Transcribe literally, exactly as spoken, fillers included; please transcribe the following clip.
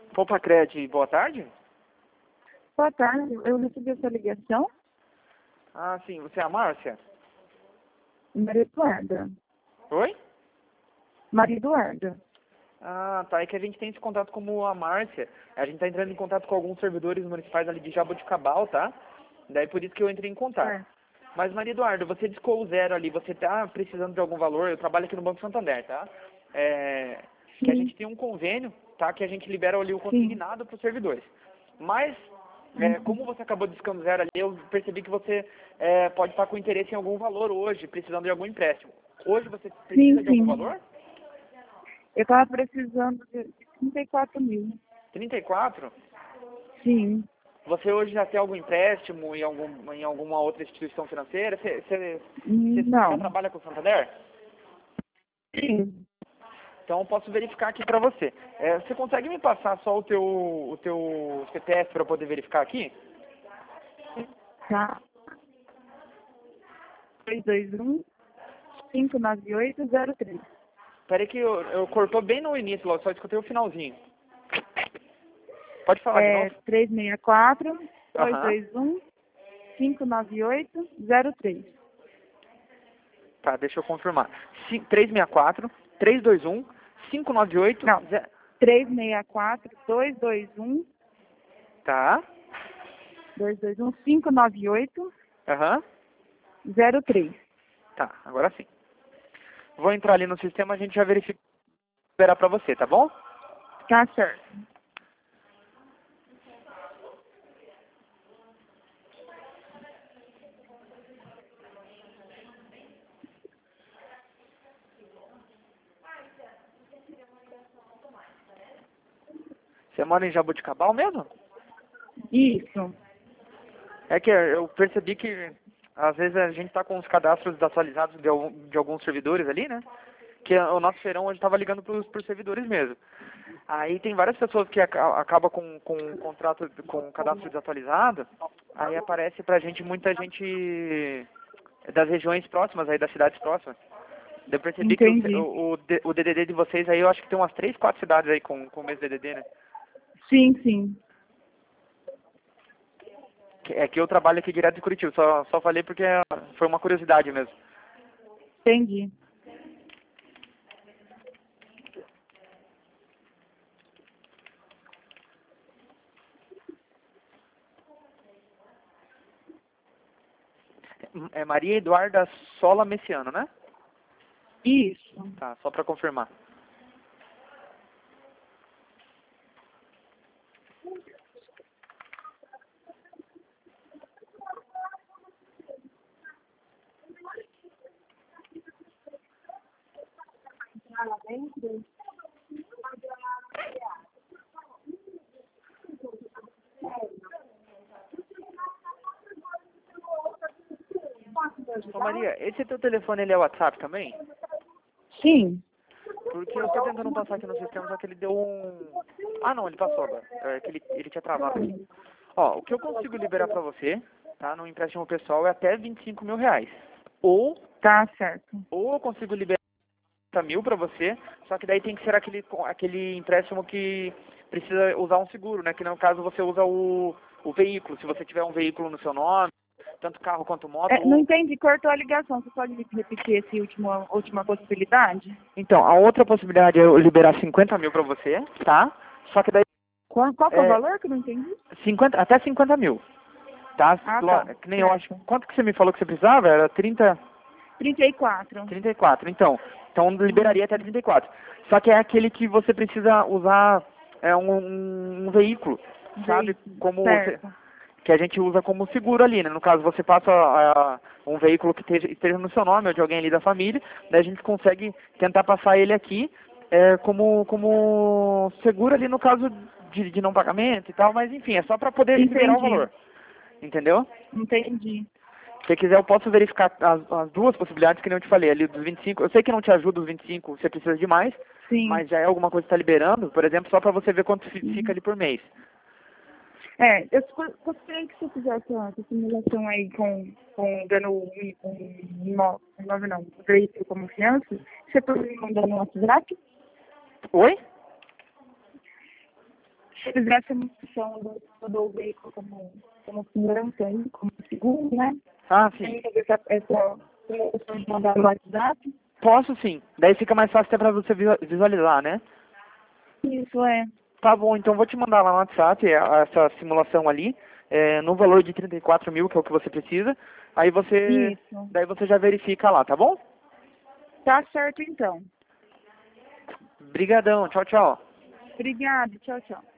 Poupa-Cred, boa tarde. Boa tarde, eu recebi essa ligação. Ah, sim, você é a Márcia? Maria Eduarda. Oi? Maria Eduarda. Ah, tá, é que a gente tem esse contato como a Márcia. A gente tá entrando em contato com alguns servidores municipais ali de Jaboticabal, tá? Daí por isso que eu entrei em contato. É. Mas, Maria Eduarda, você discou o zero ali, você tá precisando de algum valor? Eu trabalho aqui no Banco Santander, tá? É, que a Sim, gente tem um convênio, tá? Que a gente libera ali o sim. consignado para os servidores. Mas, é, Uhum. como você acabou discando zero ali, eu percebi que você é, pode estar com interesse em algum valor hoje, precisando de algum empréstimo. Hoje você precisa Sim, de algum sim. valor? Eu estava precisando de trinta e quatro mil. trinta e quatro? Sim. Você hoje já tem algum empréstimo em, algum, em alguma outra instituição financeira? Você, você, Hum, você já Não. trabalha com o Santander? Sim. Então eu posso verificar aqui para você. É, você consegue me passar só o teu, o teu C P F para eu poder verificar aqui? Tá. dois dois um, cinco nove oito, zero três. Peraí que eu, eu cortou bem no início, logo, só escutei o finalzinho. Pode falar de É novo? três seis quatro, dois Aham. dois um, cinco nove oito, zero três. Tá, deixa eu confirmar. Ci- três seis quatro, três dois um, cinco nove oito, Não. ze- três seis quatro, dois dois um, tá? dois dois um, cinco nove oito, Aham. zero três. Tá, agora sim. Vou entrar ali no sistema, a gente já verifica esperar para você, tá bom? Tá certo. Você mora em Jaboticabal mesmo? Isso. É que eu percebi que às vezes a gente tá com os cadastros desatualizados de, algum- de alguns servidores ali, né? Que o nosso feirão hoje estava ligando para os servidores mesmo. Aí tem várias pessoas que aca- acabam com, com um contrato, com um cadastro desatualizado, aí aparece pra gente muita gente das regiões próximas, aí das cidades próximas. Eu percebi que o, ce- Entendi. o, o D- o D D D de vocês aí, eu acho que tem umas três, quatro cidades aí com, com o mesmo D D D, né? Sim, sim. Que- É que eu trabalho aqui direto de Curitiba, só, só falei porque foi uma curiosidade mesmo. Entendi. É Maria Eduarda Sola Messiano, né? Isso. Tá, só pra confirmar. Ô Maria, esse teu telefone ele é WhatsApp também? Sim. Porque eu tô tentando passar aqui no sistema, só que ele deu um... Ah não, ele passou agora. É que ele, ele tinha travado aqui. Ó, o que eu consigo liberar pra você, tá, no empréstimo pessoal é até vinte e cinco mil reais. Ou, Tá certo. ou eu consigo liberar trinta mil pra você, só que daí tem que ser aquele, aquele empréstimo que precisa usar um seguro, né? Que no caso você usa o, o veículo, se você tiver um veículo no seu nome, tanto carro quanto moto. É, não Ou... entendi, cortou a ligação. Você pode repetir essa última, última possibilidade? Então, a outra possibilidade é eu liberar cinquenta mil pra você, tá? Só que daí Qual, qual que é o é valor que eu não entendi? cinquenta, até cinquenta mil, tá? Ah, Lo- tá. Que nem eu acho. Certo. Quanto que você me falou que você precisava? Era trinta, trinta e quatro. trinta e quatro. Então, então liberaria até Isso. trinta e quatro. Só que é aquele que você precisa usar é, um, um, um veículo, sabe? Veículo. Como você, Certo. que a gente usa como seguro ali, né? No caso, você passa a, um veículo que esteja, esteja no seu nome ou de alguém ali da família, daí a gente consegue tentar passar ele aqui é, como, como seguro ali no caso de, de não pagamento e tal, mas enfim, é só para poder liberar o Entendi. valor, entendeu? Entendi. Se você quiser, eu posso verificar as, as duas possibilidades que nem eu te falei, ali dos vinte e cinco. Eu sei que não te ajuda os vinte e cinco, você precisa de mais, Sim. mas já é alguma coisa que está liberando, por exemplo, só para você ver quanto fi- fica Uhum. ali por mês. É, eu go- gostaria que você fizesse essa simulação aí com, com dando um, um imóvel, imóvel não, um veículo como fiança. Você pode me mandar no WhatsApp? Oi? fizer essa função do, do veículo como, como segurança aí, como seguro, né? Ah, sim. Tem que fazer essa, essa simulação de mandar no WhatsApp. Posso sim. Daí fica mais fácil até pra você visu- visualizar, né? Isso é. Tá bom, então vou te mandar lá no WhatsApp é, essa simulação ali, é, no valor de trinta e quatro mil, que é o que você precisa. Aí você, Isso. daí você já verifica lá, tá bom? Tá certo então. Brigadão, tchau, tchau. Obrigada. Tchau, tchau.